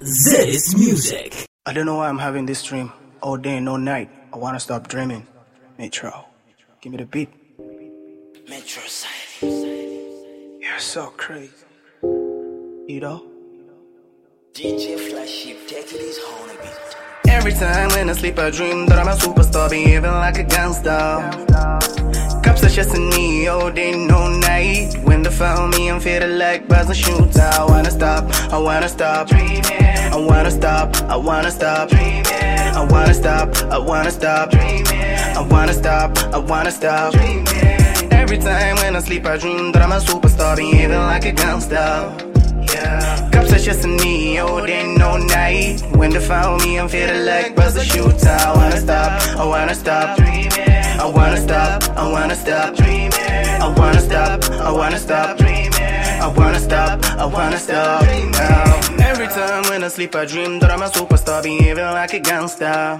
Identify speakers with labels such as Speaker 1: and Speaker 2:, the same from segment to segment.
Speaker 1: This music.
Speaker 2: I don't know why I'm having this dream all day and all night. I wanna stop dreaming. Metro, give me the beat.
Speaker 3: Metro Side.
Speaker 2: You're so crazy. You know?
Speaker 3: DJ Flagship, take this whole beat.
Speaker 2: Every time when I sleep I dream that I'm a superstar, behaving like a gangster. Cops are chasing me all day and all night. When they found me I'm feeling like buzz and shooter. I wanna stop dreaming. I wanna stop dreaming. I wanna stop dreaming. I wanna stop dreaming. Every time when I sleep I dream that I'm a superstar, behaving like a gangster. Yeah. Cops are chasing me all day and all night. When they found me I'm feeling like buzz and shooter. I wanna stop dreaming. I wanna stop dreaming. I wanna stop dreaming. I wanna stop now. Every time when I sleep I dream that I'm a superstar, behaving like a gangster.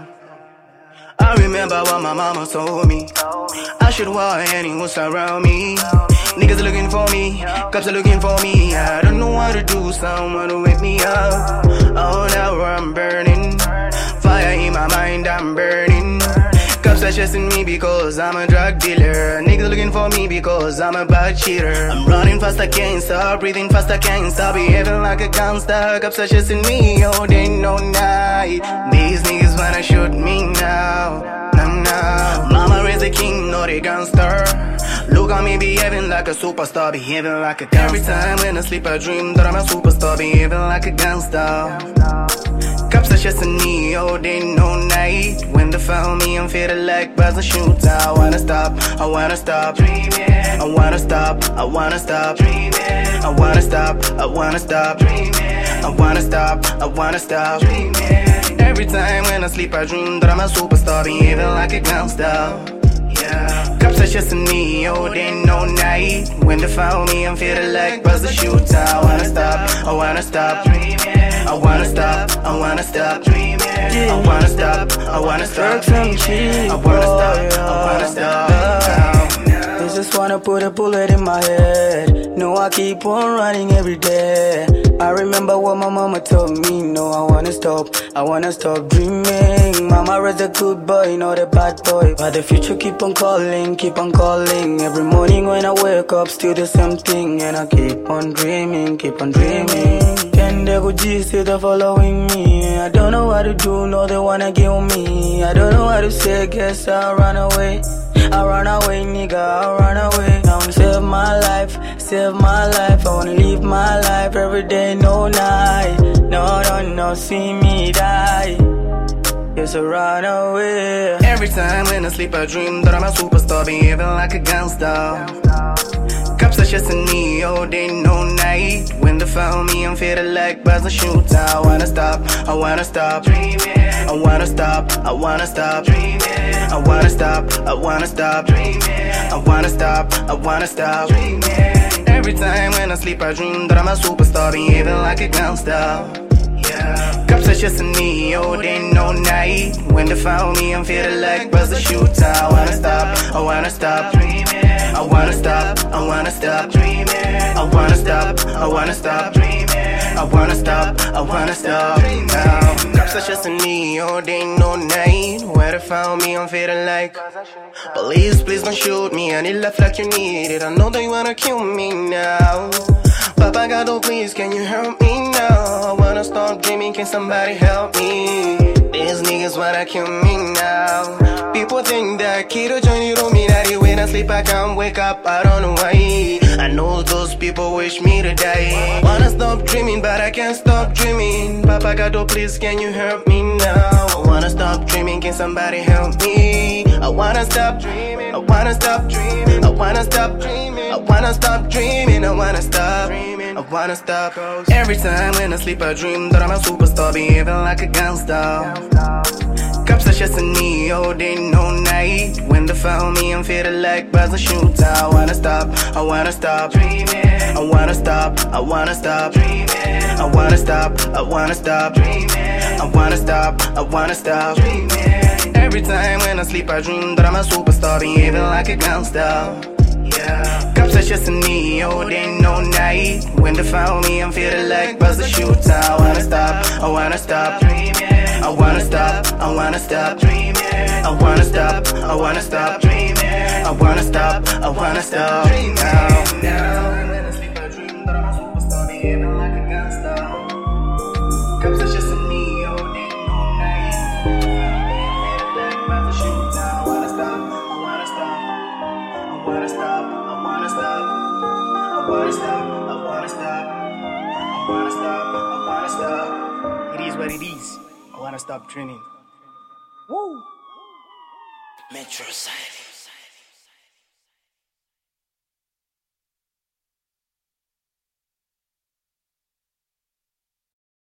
Speaker 2: I remember what my mama told me. I should warn anyone surround me. Niggas are looking for me, cops are looking for me. I don't know what to do, someone to wake me up. Oh, now I'm burning. Fire in my mind, I'm burning. Cops are chasing me because I'm a drug dealer. Niggas looking for me because I'm a bad cheater. I'm running fast, I can't stop. Breathing fast, I can't stop. Behaving like a gangster. Cops are chasing me all day, no night. These niggas wanna shoot me now. Mama raised a king, not a gangster. Look at me behaving like a superstar, behaving like a gangster. Every time when I sleep I dream that I'm a superstar, behaving like a gangster. Cops are chasing me all day and all night. When they found me I'm feeling like buzz and shooter. I wanna stop dreaming. I wanna stop dreaming. I wanna stop dreaming. I wanna stop dreaming. Every time when I sleep I dream that I'm a superstar, behaving like a gangster. Yeah. Cops are chasing me all day and all night. When they found me I'm feeling like buzz the shooter. I wanna stop dreaming. I wanna stop dreaming. I wanna stop dreaming. I wanna stop
Speaker 4: They just wanna put a bullet in my head. No, I keep on running every day. I remember what my mama told me. No, I wanna stop dreaming. Mama raised a good boy, not a bad boy. But the future keep on calling. Every morning when I wake up, still the same thing. And I keep on dreaming. Can they go G's still they're following me? I don't know what to do, no they wanna kill me. I don't know what to say, guess I'll run away. Nigga, I'll run away. I wanna save my life. I wanna live my life every day, no night. No, see me die. Yes, I run away.
Speaker 2: Every time when I sleep I dream that I'm a superstar, behaving like a gangster. Cops are chasing me all day and all night. When they found me I'm feeling like buzz and shooter. I wanna stop dreaming. I wanna stop dreaming. I wanna stop dreaming. I wanna stop dreaming. Every time when I sleep I dream that I'm a superstar, behaving like a gangster. Yeah. Cops are chasing me all day and all night. When they found me I'm feeling like buzz the shooter. I wanna stop dreaming. I wanna stop dreaming. I wanna stop dreaming. I wanna stop now. Cops are chasing me all day and all night. When they found me I'm feeling like, please don't shoot me. I need love like you need it. I know they wanna kill me now. Papa God, oh please, can you help me now? I wanna stop dreaming, can somebody help me? These niggas wanna kill me now. People think that Kido joined the Illuminati. When I sleep I can't wake up, I don't know why. I know those people wish me to die. Wanna stop dreaming, but I can't stop dreaming. Papa God, oh please, can you help me now? I wanna stop dreaming, can somebody help me? I wanna stop dreaming. I wanna stop dreaming. I wanna stop dreaming. I wanna stop dreaming. I wanna stop. Every time when I sleep I dream that I'm a superstar, behaving like a gangster. Cops are chasing me all day and all night. When they found me I'm feeling like buzz and shooter. I wanna stop dreaming. I wanna stop dreaming. I wanna stop dreaming. I wanna stop dreaming. Every time when I sleep I dream that I'm a superstar, behaving like a gangster. Yeah. Cops just a neo, day no night. When they found me, I'm feeling like buzz the shooter. I wanna stop, I wanna stop dreaming. I wanna stop, I wanna stop dreaming. I wanna stop, I wanna stop dreaming. I wanna stop, I wanna stop now. When I sleep, I dream that I'm a superstar, behaving like a gangster. Cups are just a neo, day no night. Like buzz the shooter. I wanna stop, I wanna stop. I wanna stop, I wanna stop. I wanna stop, I wanna stop. I wanna stop, I wanna stop. It is what it is. I wanna stop dreaming. Woo!
Speaker 3: Metro Side.